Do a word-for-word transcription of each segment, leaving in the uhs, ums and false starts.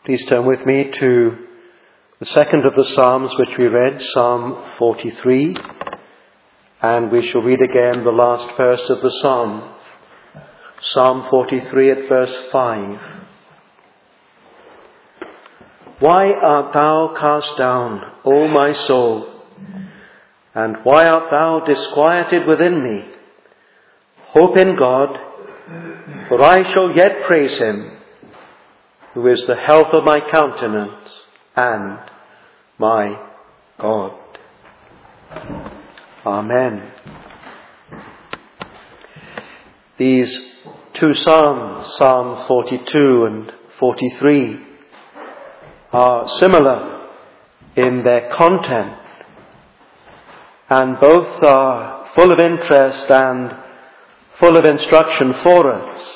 Please turn with me to the second of the Psalms which we read, Psalm forty-three, and we shall read again the last verse of the Psalm. Psalm forty-three at verse five. Why art thou cast down, O my soul? And why art thou disquieted within me? Hope in God, for I shall yet praise him, who is the health of my countenance and my God. Amen. These two Psalms, Psalm forty-two and forty-three, are similar in their content, and both are full of interest and full of instruction for us.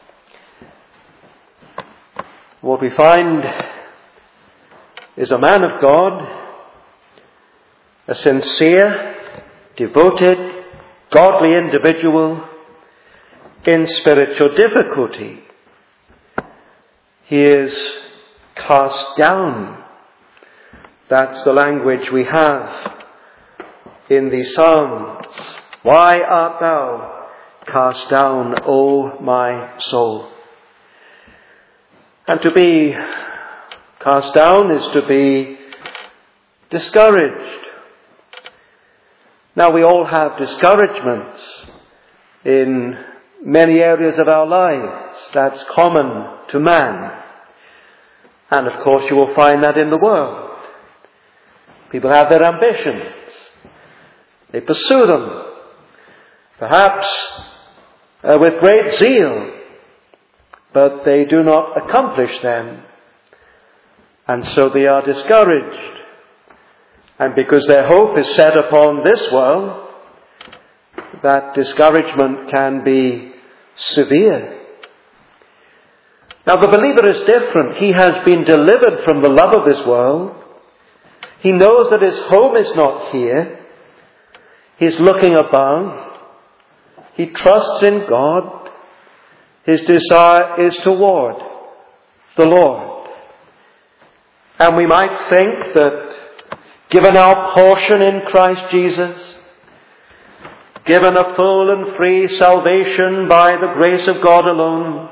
What we find is a man of God, a sincere, devoted, godly individual in spiritual difficulty. He is cast down. That's the language we have in the Psalms. Why art thou cast down, O my soul? And to be cast down is to be discouraged. Now, we all have discouragements in many areas of our lives. That's common to man. And of course you will find that in the world. People have their ambitions. They pursue them. Perhaps uh, with great zeal. But they do not accomplish them. And so they are discouraged. And because their hope is set upon this world, that discouragement can be severe. Now, the believer is different. He has been delivered from the love of this world. He knows that his home is not here. He's looking above. He trusts in God. His desire is toward the Lord. And we might think that given our portion in Christ Jesus, given a full and free salvation by the grace of God alone,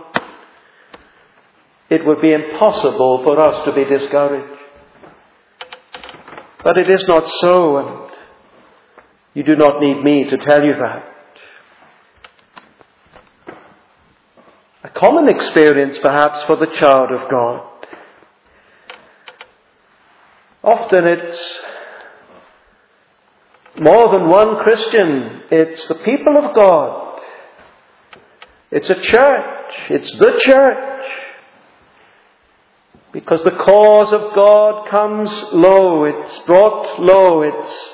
it would be impossible for us to be discouraged. But it is not so, and you do not need me to tell you that. A common experience perhaps for the child of God. Often it's more than one Christian. It's the people of God. It's a church. It's the church. Because the cause of God comes low. It's brought low. It's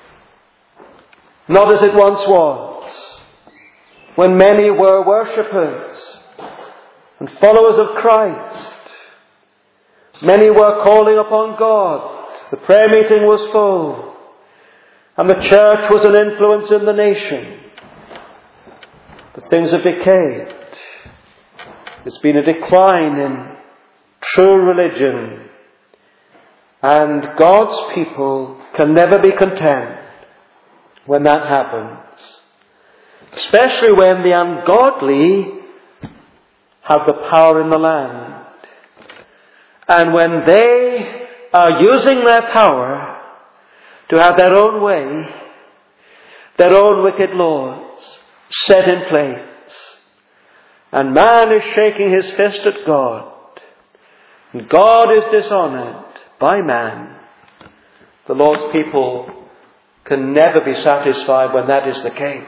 not as it once was, when many were worshippers and followers of Christ. Many were calling upon God. The prayer meeting was full. And the church was an influence in the nation. But things have decayed. There's been a decline in true religion. And God's people can never be content when that happens. Especially when the ungodly have the power in the land. And when they are using their power to have their own way, their own wicked laws set in place. And man is shaking his fist at God. And God is dishonored by man. The Lord's people can never be satisfied when that is the case.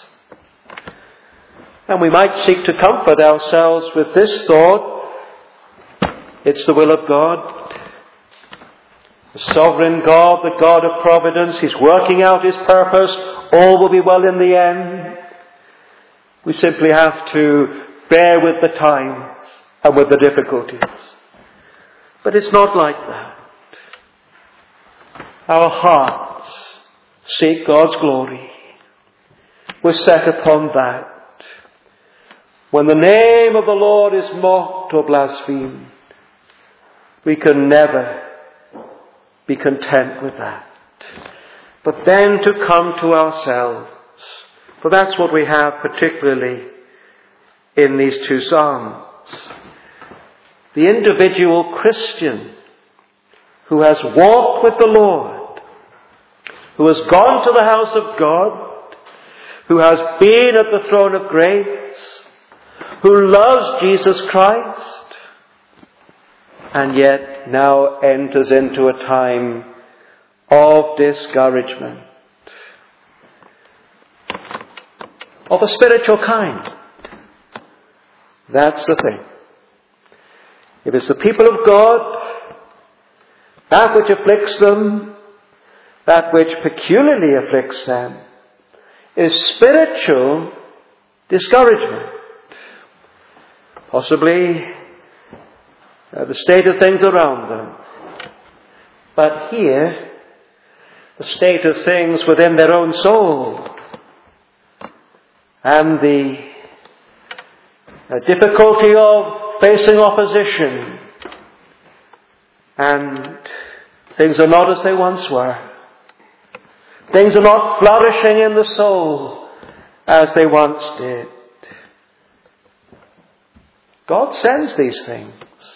And we might seek to comfort ourselves with this thought. It's the will of God. The sovereign God, the God of providence, He's working out His purpose. All will be well in the end. We simply have to bear with the times and with the difficulties. But it's not like that. Our hearts seek God's glory. We're set upon that. When the name of the Lord is mocked or blasphemed, We can never be content with that. But then to come to ourselves, for that's what we have particularly in these two Psalms. The individual Christian who has walked with the Lord, who has gone to the house of God, who has been at the throne of grace, who loves Jesus Christ, and yet now enters into a time of discouragement, of a spiritual kind. That's the thing. If it's the people of God, that which afflicts them, that which peculiarly afflicts them, is spiritual discouragement. Possibly uh, the state of things around them. But here, the state of things within their own soul, and the uh, difficulty of facing opposition, and things are not as they once were. Things are not flourishing in the soul as they once did. God sends these things.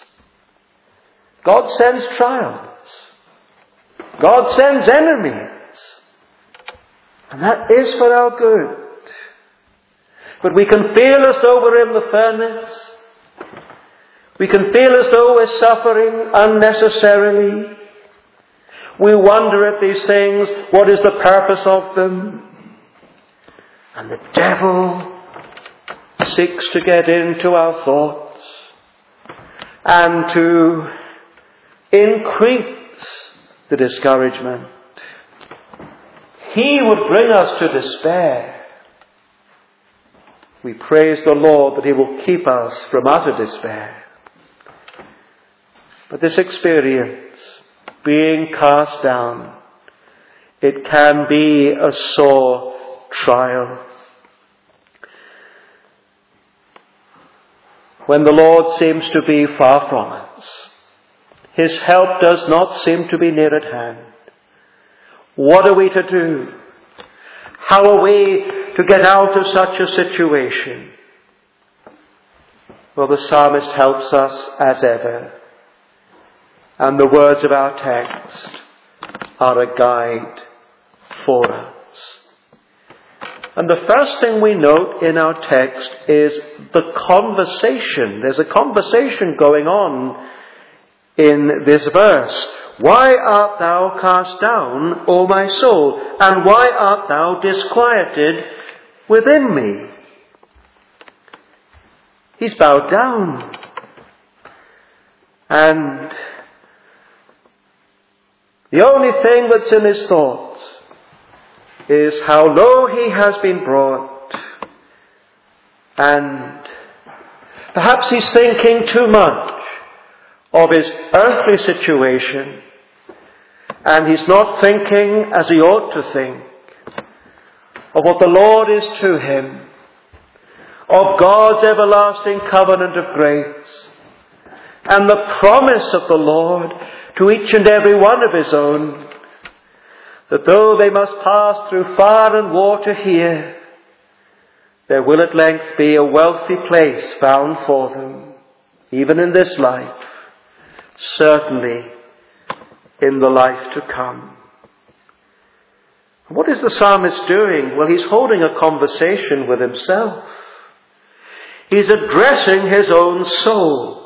God sends trials. God sends enemies. And that is for our good. But we can feel as though we're in the furnace. We can feel as though we're suffering unnecessarily. We wonder at these things, what is the purpose of them? And the devil seeks to get into our thoughts and to increase the discouragement. He would bring us to despair. We praise the Lord that He will keep us from utter despair. But this experience, being cast down, it can be a sore trial. When the Lord seems to be far from us, His help does not seem to be near at hand. What are we to do? How are we to get out of such a situation? Well, the psalmist helps us as ever. And the words of our text are a guide for us. And the first thing we note in our text is the conversation. There's a conversation going on in this verse. Why art thou cast down, O my soul? And why art thou disquieted within me? He's bowed down. And the only thing that's in his thoughts is how low he has been brought. And perhaps he's thinking too much of his earthly situation, and he's not thinking as he ought to think of what the Lord is to him, of God's everlasting covenant of grace, and the promise of the Lord to each and every one of his own, that though they must pass through fire and water here, there will at length be a wealthy place found for them, even in this life, certainly in the life to come. What is the psalmist doing? Well, he's holding a conversation with himself. He's addressing his own soul.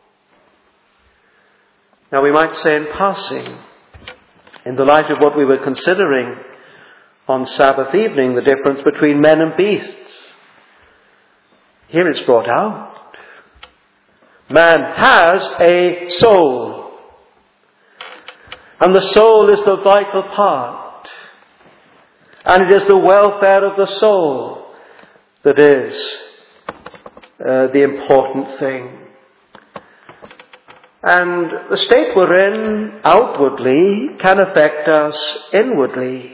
Now we might say in passing, in the light of what we were considering on Sabbath evening, the difference between men and beasts. Here it's brought out. Man has a soul. And the soul is the vital part. And it is the welfare of the soul that is uh, the important thing. And the state we're in outwardly can affect us inwardly.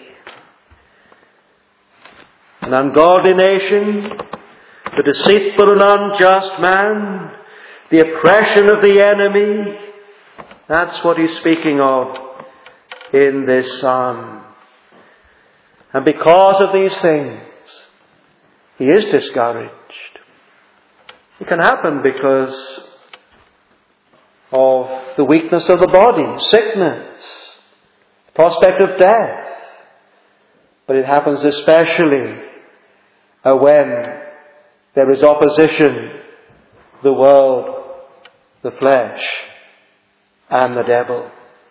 An ungodly nation, the deceitful and unjust man, the oppression of the enemy, That's what he's speaking of in this psalm. And because of these things, he is discouraged. It can happen because of the weakness of the body, sickness, prospect of death. But it happens especially uh, when there is opposition, the world, the flesh, and the devil.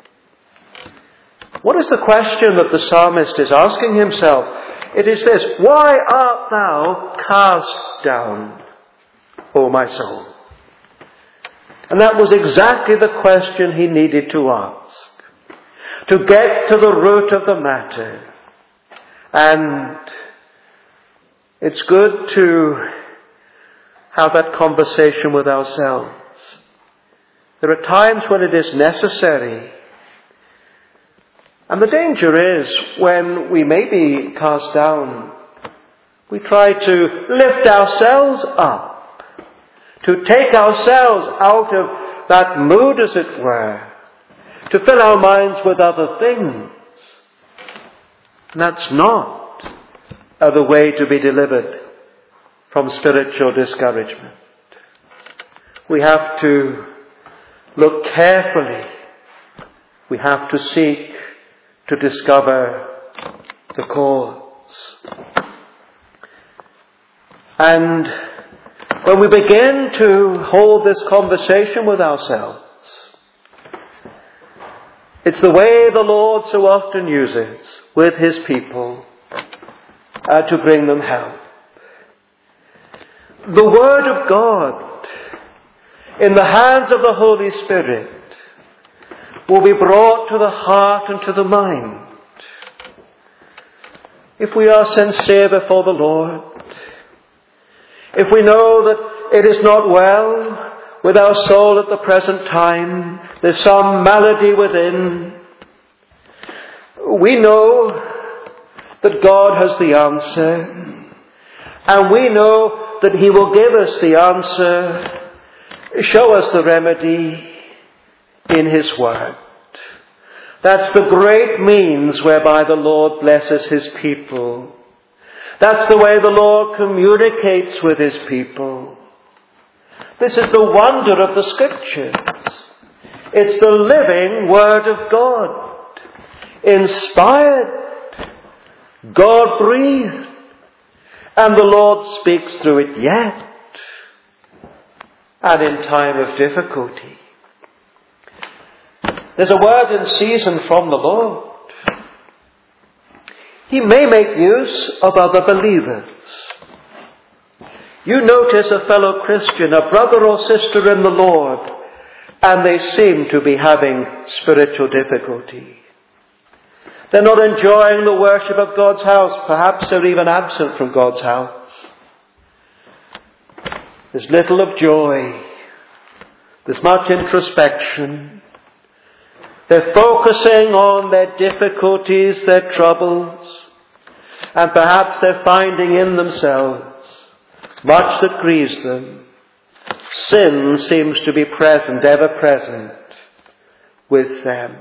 What is the question that the psalmist is asking himself? It is this: why art thou cast down, O my soul? And that was exactly the question he needed to ask, to get to the root of the matter. And it's good to have that conversation with ourselves. There are times when it is necessary. And the danger is when we may be cast down, we try to lift ourselves up, to take ourselves out of that mood, as it were, to fill our minds with other things. And that's not uh, the way to be delivered from spiritual discouragement. We have to look carefully. We have to seek to discover the cause. And when we begin to hold this conversation with ourselves, it's the way the Lord so often uses with his people uh, to bring them help. The Word of God in the hands of the Holy Spirit will be brought to the heart and to the mind. If we are sincere before the Lord, if we know that it is not well with our soul at the present time, there's some malady within, we know that God has the answer, and we know that he will give us the answer, show us the remedy in his word. That's the great means whereby the Lord blesses his people. That's the way the Lord communicates with his people. This is the wonder of the Scriptures. It's the living Word of God, inspired, God-breathed, and the Lord speaks through it yet, and in time of difficulty. There's a word in season from the Lord. He may make use of other believers. You notice a fellow Christian, a brother or sister in the Lord, and they seem to be having spiritual difficulty. They're not enjoying the worship of God's house. Perhaps they're even absent from God's house. There's little of joy. There's much introspection. They're focusing on their difficulties, their troubles, and perhaps they're finding in themselves much that grieves them. Sin seems to be present, ever present with them.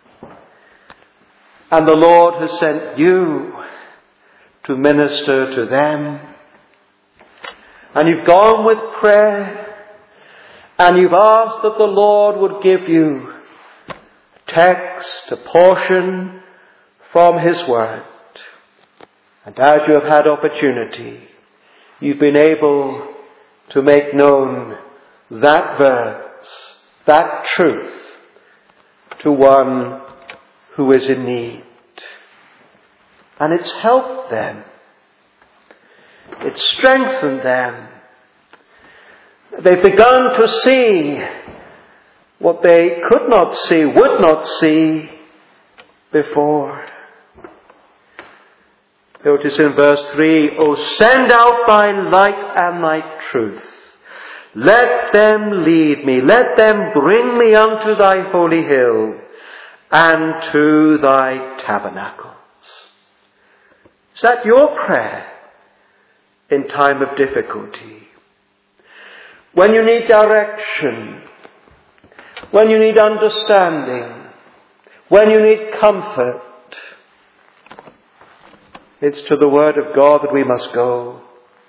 And the Lord has sent you to minister to them. And you've gone with prayer, and you've asked that the Lord would give you text, a portion from his word. And as you have had opportunity, you've been able to make known that verse, that truth, to one who is in need. And it's helped them. It's strengthened them. They've begun to see what they could not see, would not see before. Notice in verse three, O send out thy light and thy truth. Let them lead me. Let them bring me unto thy holy hill and to thy tabernacles. Is that your prayer in time of difficulty? When you need direction, when you need understanding, when you need comfort, it's to the Word of God that we must go.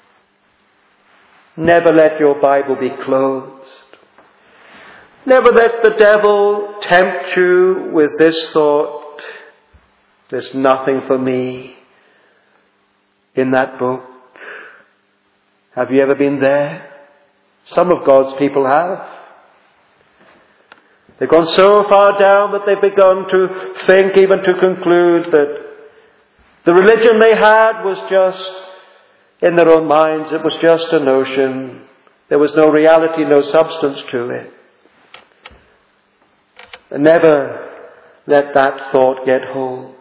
Never let your Bible be closed. Never let the devil tempt you with this thought, there's nothing for me in that book. Have you ever been there? Some of God's people have. They've gone so far down that they've begun to think, even to conclude, that the religion they had was just, in their own minds, it was just a notion. There was no reality, no substance to it. And never let that thought get hold.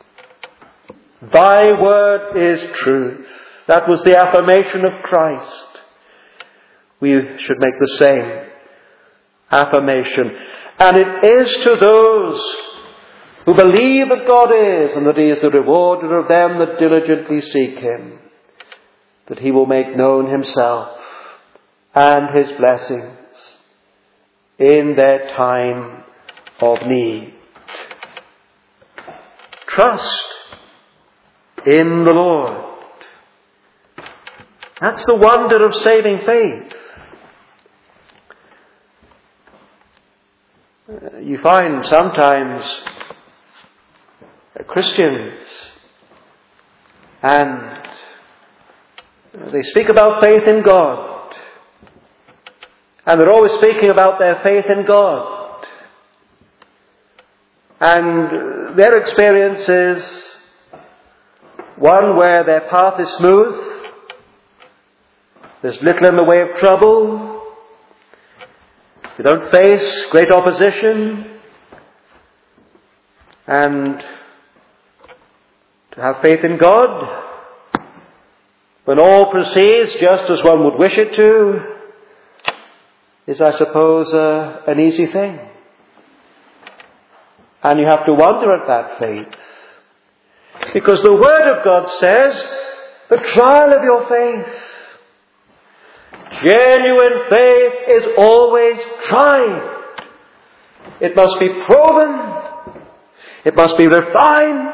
Thy word is truth. That was the affirmation of Christ. We should make the same affirmation. And it is to those who believe that God is, and that He is the rewarder of them that diligently seek Him, that He will make known Himself and His blessings in their time of need. Trust in the Lord. That's the wonder of saving faith. You find sometimes Christians, and they speak about faith in God, and they're always speaking about their faith in God, and their experience is one where their path is smooth, there's little in the way of trouble, they don't face great opposition, and to have faith in God, when all proceeds just as one would wish it to, is, I suppose, uh, an easy thing. And you have to wonder at that faith. Because the Word of God says, the trial of your faith. Genuine faith is always tried. It must be proven. It must be refined.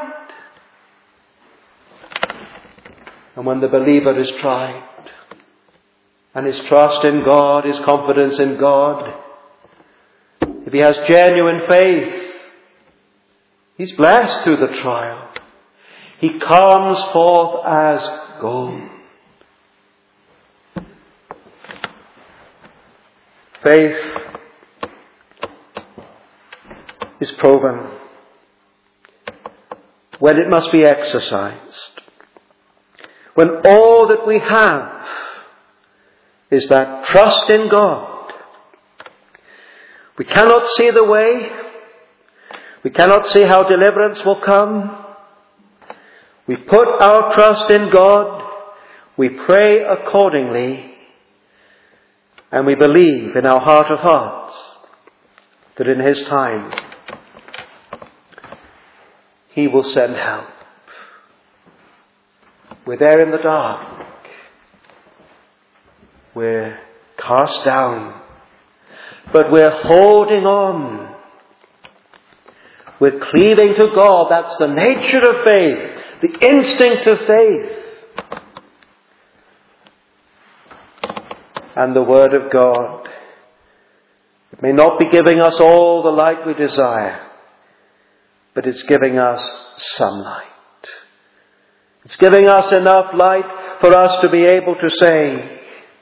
And when the believer is tried, and his trust in God, his confidence in God, if he has genuine faith, he's blessed through the trial. He comes forth as gold. Faith is proven when it must be exercised. When all that we have is that trust in God. We cannot see the way. We cannot see how deliverance will come. We put our trust in God. We pray accordingly. And we believe in our heart of hearts that in His time He will send help. We're there in the dark. We're cast down. But we're holding on. We're cleaving to God. That's the nature of faith. The instinct of faith. And the Word of God. It may not be giving us all the light we desire, but it's giving us some light. It's giving us enough light for us to be able to say,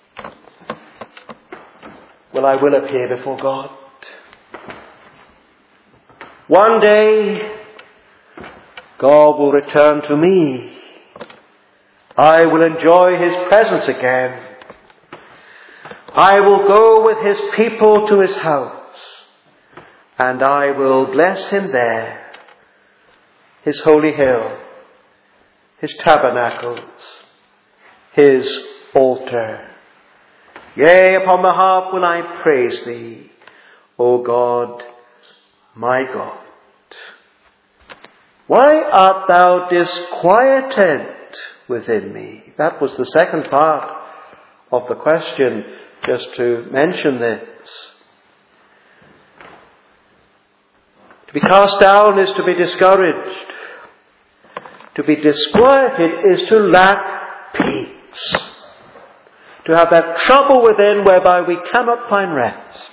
well, I will appear before God. One day, God will return to me. I will enjoy His presence again. I will go with His people to His house, and I will bless Him there, His holy hill, His tabernacles, His altar. Yea, upon the harp will I praise Thee, O God, my God. Why art Thou disquieted within me? That was the second part of the question, just to mention this. To be cast down is to be discouraged. To be disquieted is to lack peace. To have that trouble within whereby we cannot find rest.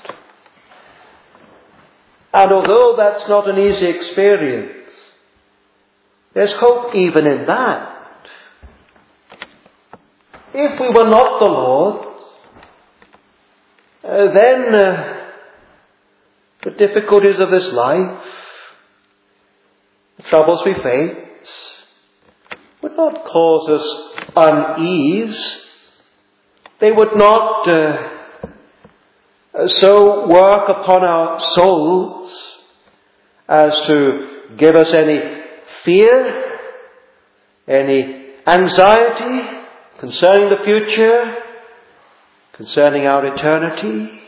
And although that's not an easy experience, there's hope even in that. If we were not the Lord's, uh, then uh, the difficulties of this life, the troubles we face, would not cause us unease. They would not uh, so work upon our souls as to give us any fear, any anxiety concerning the future, concerning our eternity.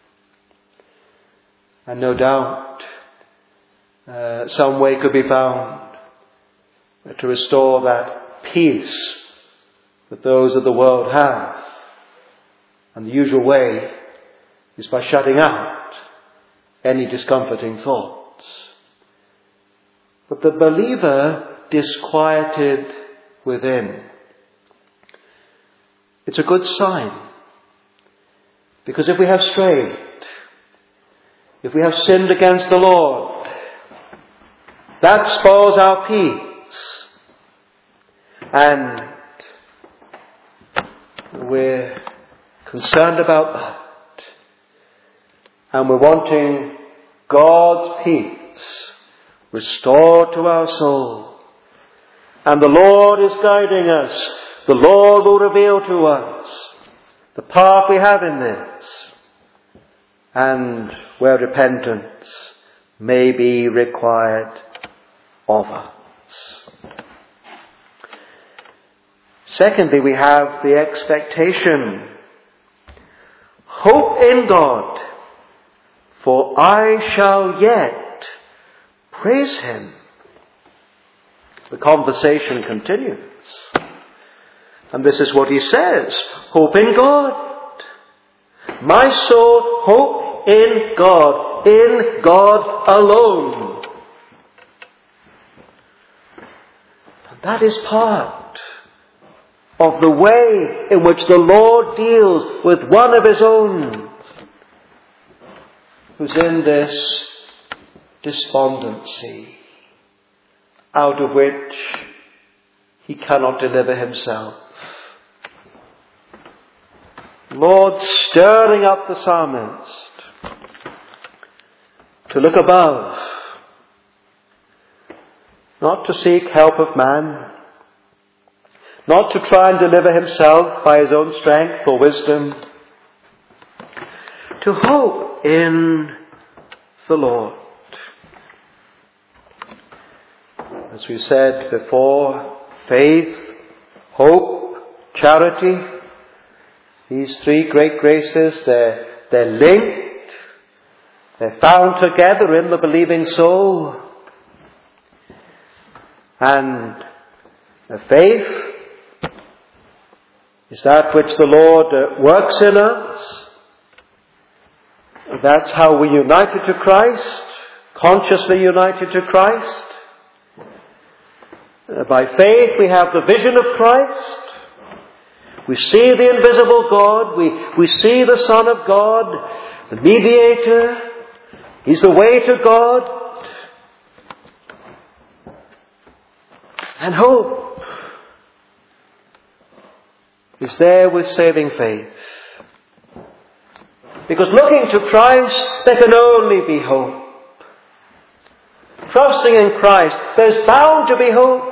And no doubt uh, some way could be found to restore that peace that those of the world have. And the usual way is by shutting out any discomforting thoughts. But the believer disquieted within, it's a good sign. Because if we have strayed, if we have sinned against the Lord, that spoils our peace. And we're concerned about that. And we're wanting God's peace restored to our soul. And the Lord is guiding us. The Lord will reveal to us the path we have in this, and where repentance may be required of us. Secondly, we have the expectation. Hope in God, for I shall yet praise Him. The conversation continues. And this is what he says. Hope in God. My soul, hope in God. In God alone. And that is part of the way in which the Lord deals with one of His own who's in this despondency out of which he cannot deliver himself. Lord, stirring up the psalmist to look above, not to seek help of man, not to try and deliver himself by his own strength or wisdom, to hope in the Lord. As we said before, faith, hope, charity, these three great graces, they're, they're linked, they're found together in the believing soul. And the faith is that which the Lord uh, works in us. That's how we're united to Christ, consciously united to Christ. Uh, by faith we have the vision of Christ. We see the invisible God. We, we see the Son of God, the mediator. He's the way to God. And hope is there with saving faith. Because looking to Christ, there can only be hope. Trusting in Christ, there's bound to be hope.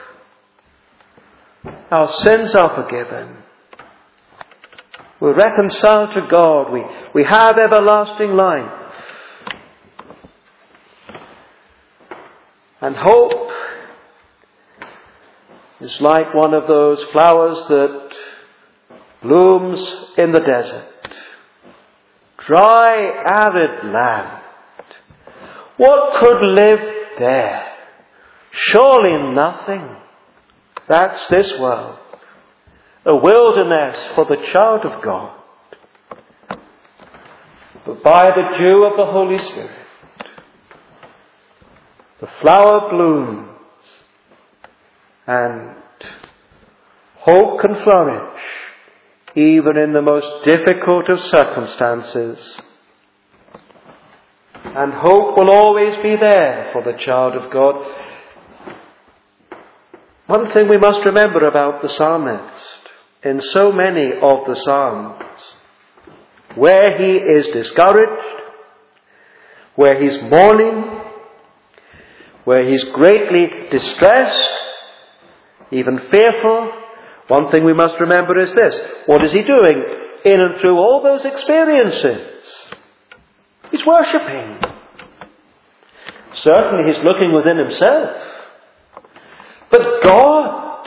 Our sins are forgiven. We're reconciled to God. We, we have everlasting life. And hope is like one of those flowers that blooms in the desert. Dry, arid land. What could live there? Surely nothing. That's this world. A wilderness for the child of God. But by the dew of the Holy Spirit, the flower blooms and hope can flourish even in the most difficult of circumstances. And hope will always be there for the child of God. One thing we must remember about the psalmist, in so many of the psalms, where he is discouraged, where he's mourning, where he's greatly distressed, even fearful, one thing we must remember is this: what is he doing in and through all those experiences? He's worshipping. Certainly he's looking within himself. But God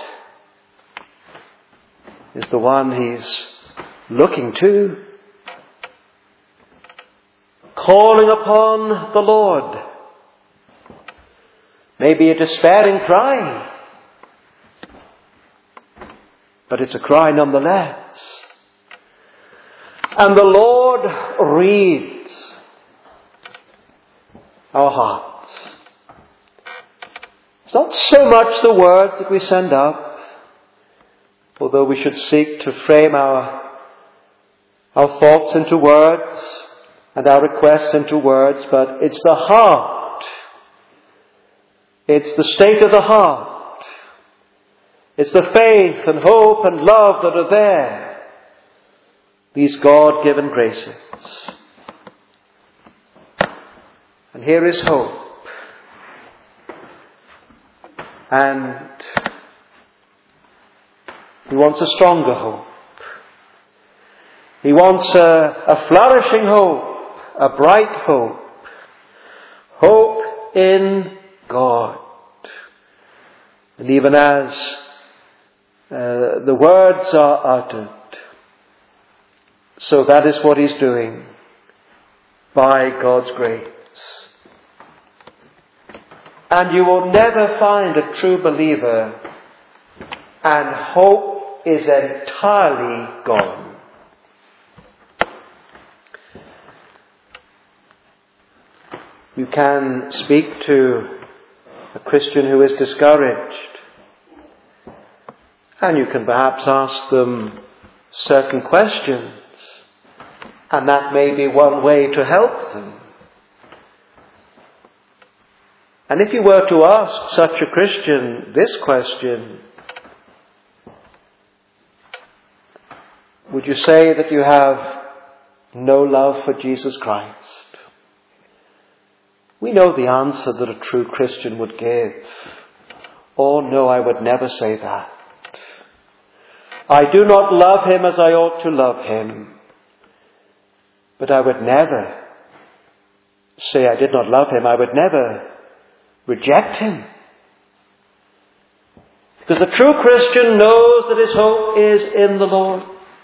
is the one he's looking to, calling upon the Lord. Maybe a despairing cry, but it's a cry nonetheless. And the Lord reads our hearts. It's not so much the words that we send up, although we should seek to frame our, our thoughts into words and our requests into words, but it's the heart. It's the state of the heart. It's the faith and hope and love that are there. These God-given graces. And here is hope. And he wants a stronger hope. He wants a, a flourishing hope, a bright hope. Hope in God. And even as uh, the words are uttered, so that is what he's doing by God's grace. And you will never find a true believer and hope is entirely gone. You can speak to a Christian who is discouraged, and you can perhaps ask them certain questions, and that may be one way to help them. And if you were to ask such a Christian this question, would you say that you have no love for Jesus Christ? We know the answer that a true Christian would give. Oh no, I would never say that. I do not love him as I ought to love him. But I would never say I did not love him. I would never reject him. Because the true Christian knows that his hope is in the Lord.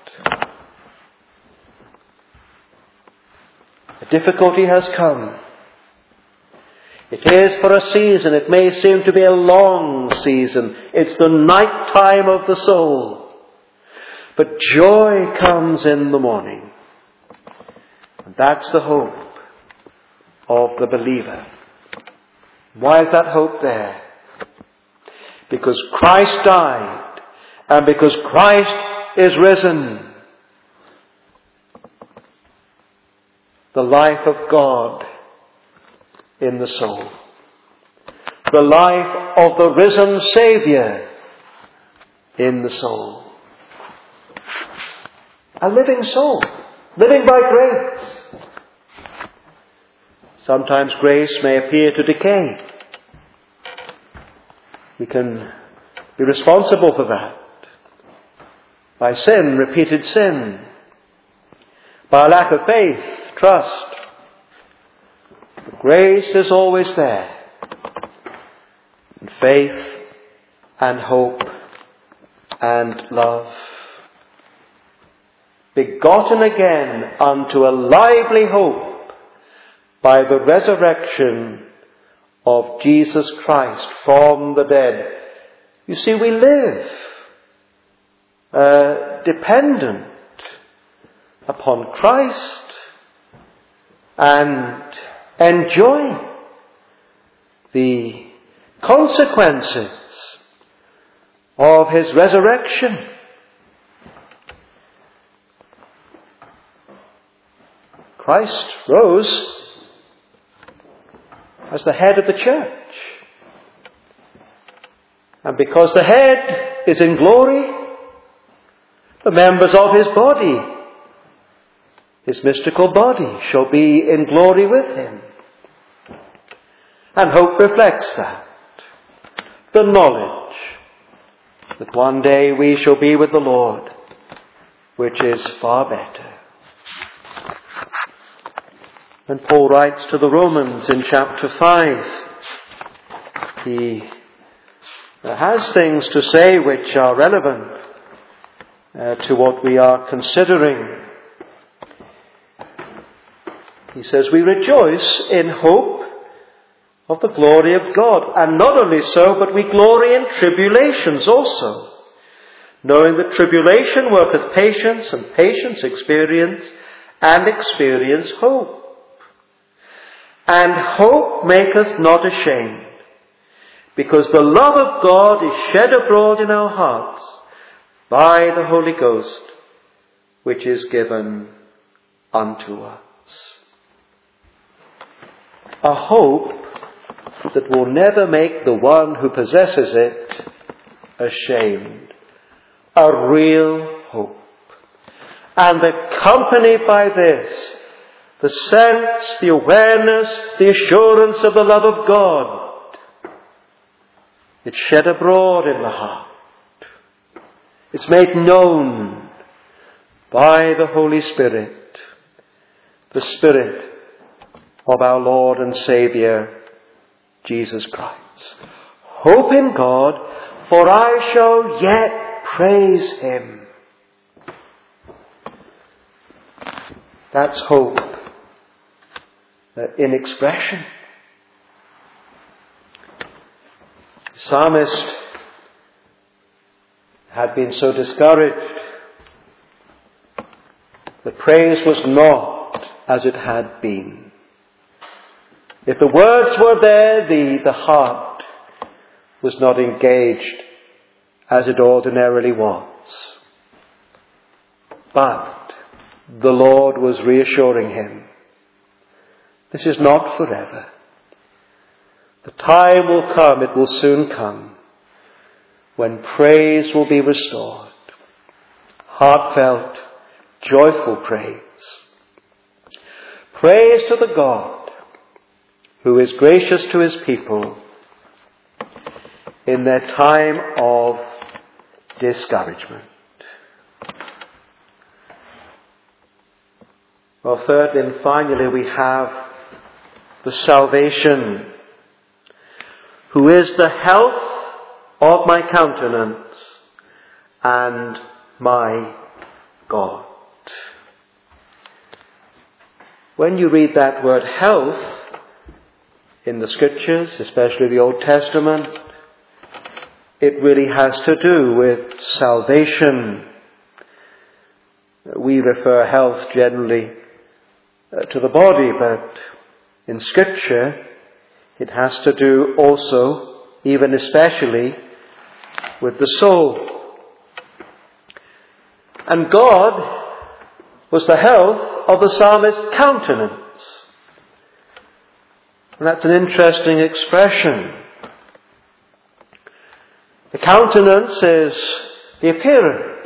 A difficulty has come. It is for a season. It may seem to be a long season. It's the night time of the soul. But joy comes in the morning. And that's the hope of the believer. Why is that hope there? Because Christ died, and because Christ is risen. The life of God in the soul. The life of the risen Saviour in the soul. A living soul, living by grace. Sometimes grace may appear to decay. We can be responsible for that. By sin, repeated sin. By a lack of faith, trust. But grace is always there. And faith and hope and love. Begotten again unto a lively hope by the resurrection of Jesus Christ from the dead. You see, we live uh, dependent upon Christ and enjoy the consequences of his resurrection. Christ rose as the head of the church. And because the head is in glory, the members of his body, his mystical body, shall be in glory with him. And hope reflects that. The knowledge that one day we shall be with the Lord, which is far better. And Paul writes to the Romans in chapter five, he has things to say which are relevant uh, to what we are considering. He says, we rejoice in hope of the glory of God. And not only so, but we glory in tribulations also, knowing that tribulation worketh patience, and patience experience, and experience hope. And hope maketh not ashamed, because the love of God is shed abroad in our hearts by the Holy Ghost, which is given unto us. A hope that will never make the one who possesses it ashamed. A real hope. And accompanied by this, the sense, the awareness, the assurance of the love of God. It's shed abroad in the heart. It's made known by the Holy Spirit, the Spirit of our Lord and Saviour, Jesus Christ. Hope in God, for I shall yet praise him. That's hope uh, in expression. The psalmist had been so discouraged. The praise was not as it had been. If the words were there, the, the heart was not engaged as it ordinarily was. But the Lord was reassuring him. This is not forever. The time will come, it will soon come, when praise will be restored. Heartfelt, joyful praise. Praise to the God who is gracious to his people in their time of discouragement. Well, thirdly and finally, we have the salvation, who is the health of my countenance and my God. When you read that word health in the Scriptures, especially the Old Testament, it really has to do with salvation. We refer health generally to the body, but in Scripture it has to do also, even especially, with the soul. And God was the health of the psalmist's countenance. And that's an interesting expression. The countenance is the appearance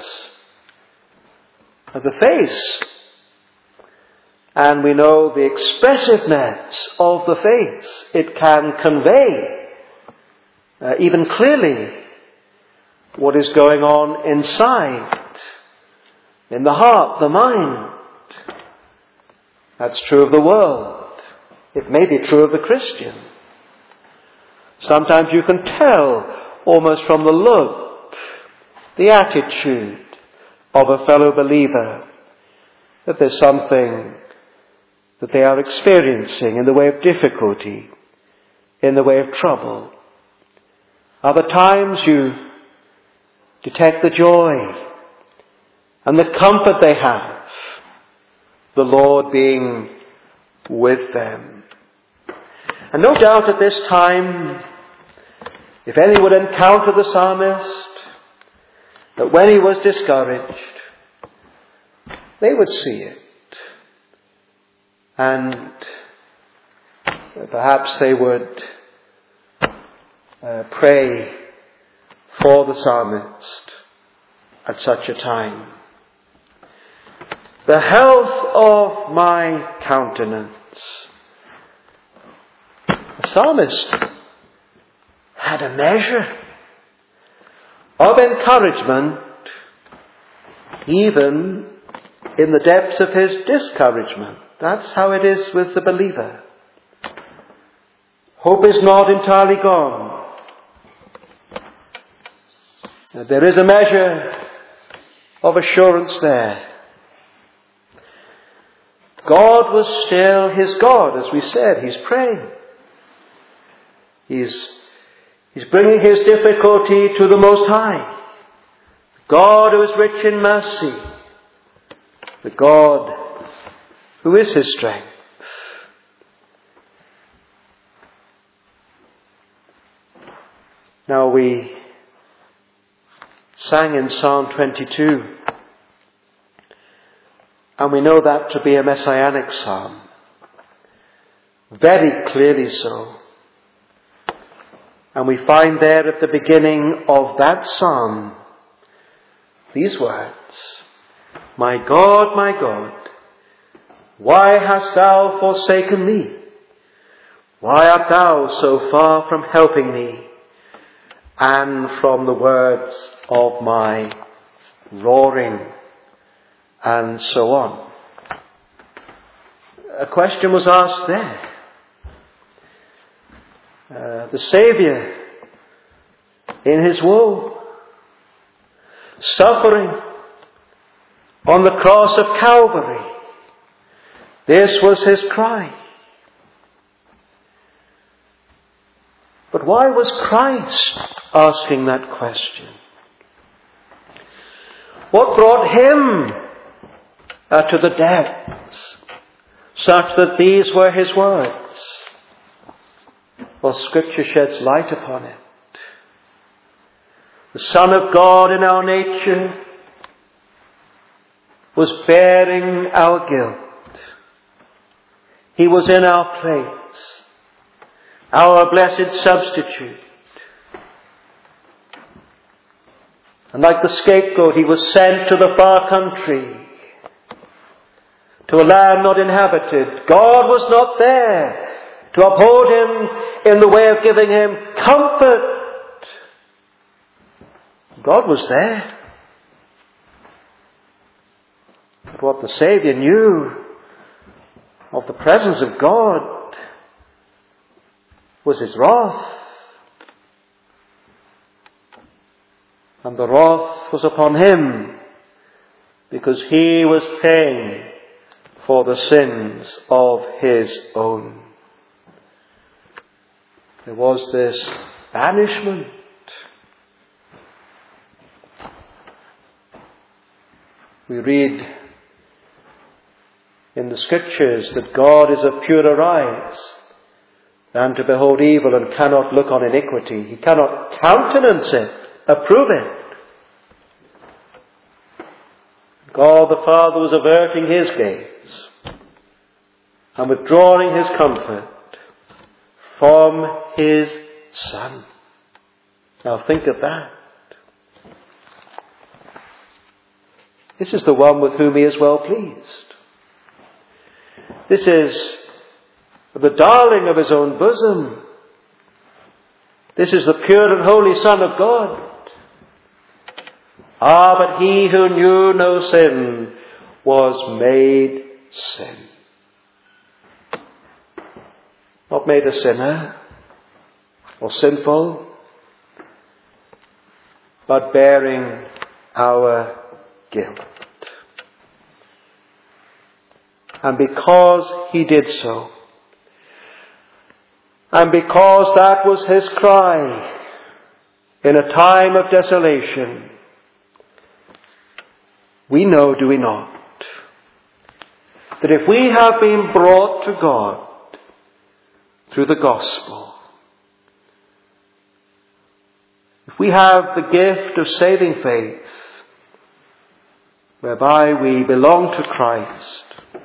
of the face. And we know the expressiveness of the face. It can convey, uh, even clearly, what is going on inside, in the heart, the mind. That's true of the world. It may be true of the Christian. Sometimes you can tell, almost from the look, the attitude of a fellow believer, that there's something that they are experiencing in the way of difficulty, in the way of trouble. Other times you detect the joy and the comfort they have, the Lord being with them. And no doubt at this time, if any would encounter the psalmist, that when he was discouraged, they would see it. And perhaps they would uh, pray for the psalmist at such a time. The health of my countenance. The psalmist had a measure of encouragement even in the depths of his discouragement. That's how it is with the believer. Hope is not entirely gone. There is a measure of assurance there. God was still his God, as we said. He's praying. He's, he's bringing his difficulty to the Most High. God who is rich in mercy. The God who is his strength. Now we sang in Psalm twenty-two, and we know that to be a messianic psalm. Very clearly so. And we find there at the beginning of that psalm these words, My God, my God, why hast thou forsaken me? Why art thou so far from helping me? And from the words of my roaring, and so on. A question was asked there. Uh, the Saviour, in his woe, suffering on the cross of Calvary, this was his cry. But why was Christ asking that question? What brought him uh, to the depths, such that these were his words? Well, Scripture sheds light upon it. The Son of God in our nature was bearing our guilt. He was in our place, our blessed substitute. And like the scapegoat, he was sent to the far country, to a land not inhabited. God was not there to uphold him in the way of giving him comfort. God was there. But what the Saviour knew of the presence of God was his wrath. And the wrath was upon him because he was paying for the sins of his own. There was this banishment. We read in the Scriptures that God is of purer eyes than to behold evil and cannot look on iniquity. He cannot countenance it, approve it. God the Father was averting his gaze and withdrawing his comfort from his Son. Now think of that. This is the one with whom he is well pleased. This is the darling of his own bosom. This is the pure and holy Son of God. Ah, but he who knew no sin was made sin. Not made a sinner or sinful, but bearing our guilt. And because he did so, and because that was his cry in a time of desolation, we know, do we not, that if we have been brought to God through the gospel. If we have the gift of saving faith, whereby we belong to Christ,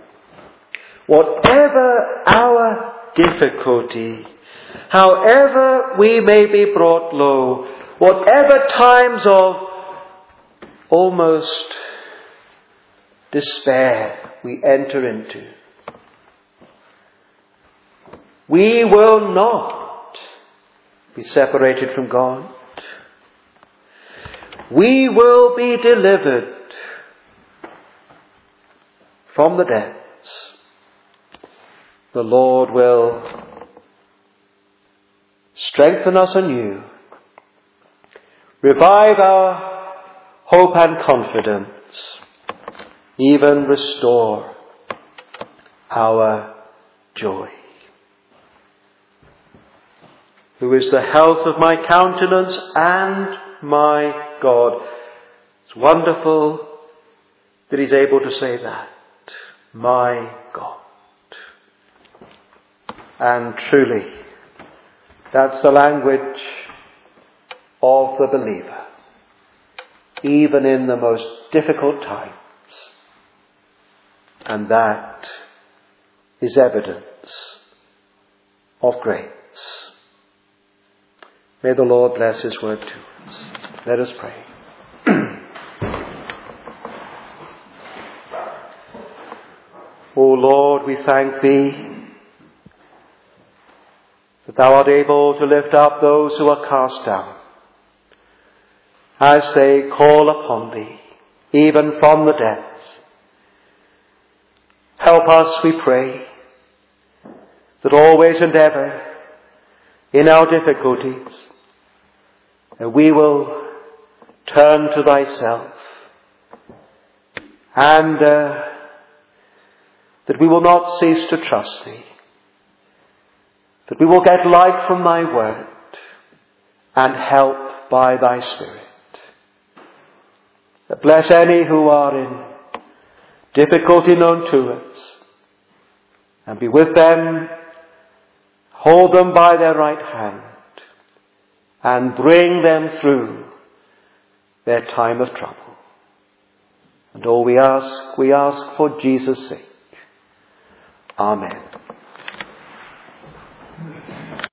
whatever our difficulty, however we may be brought low, whatever times of almost despair we enter into, we will not be separated from God. We will be delivered from the depths. The Lord will strengthen us anew, revive our hope and confidence, even restore our joy. Who is the health of my countenance and my God. It's wonderful that he's able to say that. My God. And truly, that's the language of the believer, even in the most difficult times. And that is evidence of grace. May the Lord bless his word to us. Let us pray. O Lord, we thank thee that thou art able to lift up those who are cast down, as they call upon thee, even from the depths. Help us, we pray, that always and ever, in our difficulties, that we will turn to thyself, and uh, that we will not cease to trust thee, that we will get light from thy word and help by thy Spirit. That bless any who are in difficulty known to us, and be with them, hold them by their right hand, and bring them through their time of trouble. And all we ask, we ask for Jesus' sake. Amen.